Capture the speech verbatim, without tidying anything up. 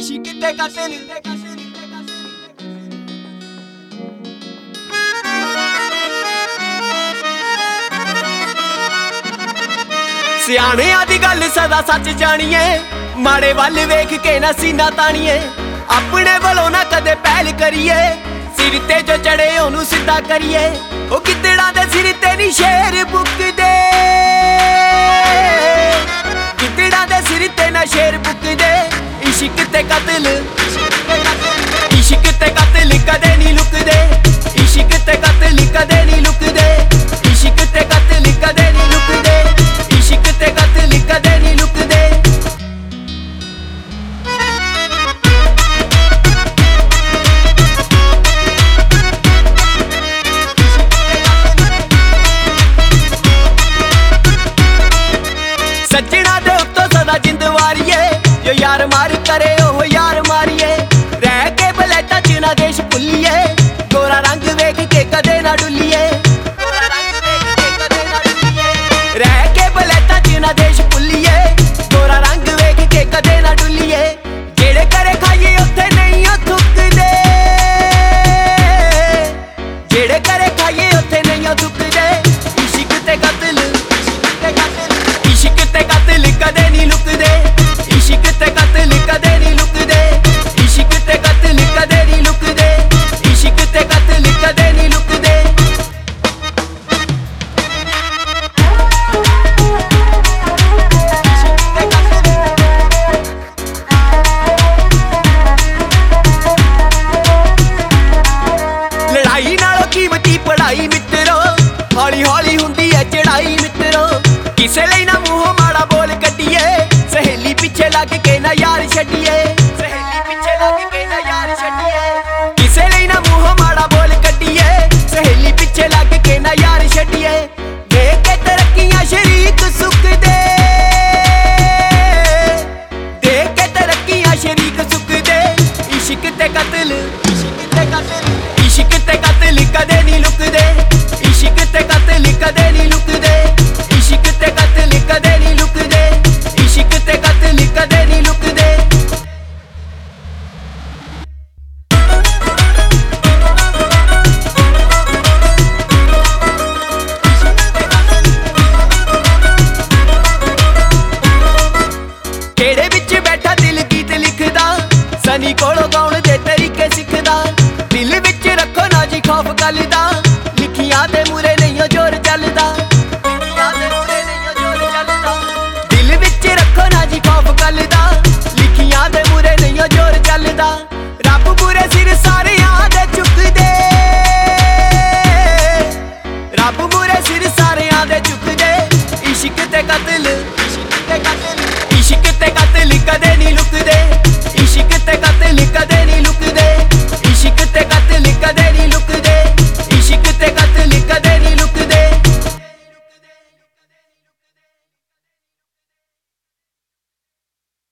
इश्क ते कतल सियाणियां दी गल सदा सच जानिए माड़े वल वेख के ना सीना तानिए अपने वालों ना कदे पहल करिए सिर ते जो चढ़े ओनू सीधा करिए ओ गिद्दड़ां दे सिर ते नी शेर बुकदे गिद्दड़ां दे सिर ते ना शेर बुकदे इश्क ते कतल इश्क ते कतल कदे नी लुकदे इश्क ते कतल कदे नी लुकदे इश्क ते कतल कदे नी लुकदे इश्क ते कतल कदे नी लुकदे सज्जना दे उत्तों सदा जिंद वारिए जो यार मार करे ओह यार मारिए रह के बलैटा च ना देश भुल्लिए गोरा रंग वेख के कदे ना डुल्लिए रह के बलैटा च ना देश भुल्लिए गोरा रंग वेख के कदे ना डुल्लिए जेड़े करे खाइए उत्थे नहीं ओ थुकदे जेड़े करे खाइए उत्थे नहीं ओ थुकदे इश्क ते कतल इश्क ते कतल कदे नी लुकदे इश्क ते कतल कदे नी लुकदे इश्क ते कतल कदे नी लुकदे इश्क ते कतल कदे नी लुकदे लड़ाई नालों कीमती पढ़ाई मित्रो हौली हौली हुंदी है चढ़ाई मित्रो किसे लई ना मुंह माड़ा बोल कड्डिए सहेली पिछे लग के ना यार छड्डिए सहेली पिछे लग के ना यार छड्डिए किसे लई ना मुंह माड़ा बोल कड्डिए सहेली पिछे लग के ना यार छड्डिए देख के तरक्कियां शरीक सुखदे देख के तरक्कियां शरीक सुखदे इश्क ते कतल इश्क ते कतल इश्क ते कतल कदे नी लुकदे इश्क ते कतल कदे नी लुकदे इश्क ते कतल कदे नी लुकदे इश्क ते कतल कदे नी लुकदे केड़े विच बैठा दिल गीत लिखदा सनी कोलों गाउण दे तरीके सिखदा दिल विच रखो ना जी खौफ गल दा लिखियां दे मूरे नहीं ओ जोर चलदा लिखियां दे मूरे नहीं ओ जोर चलदा दिल विच रखो ना जी खौफ गल दा लिखियां दे मूरे नहीं ओ जोर चलदा रब मूरे सिर सारियां दे चुकदे रब मूरे सिर सारियां दे चुकदे इश्क ते कतल इश्क ते कतल इश्क ते कतल कदे नी लुकदे।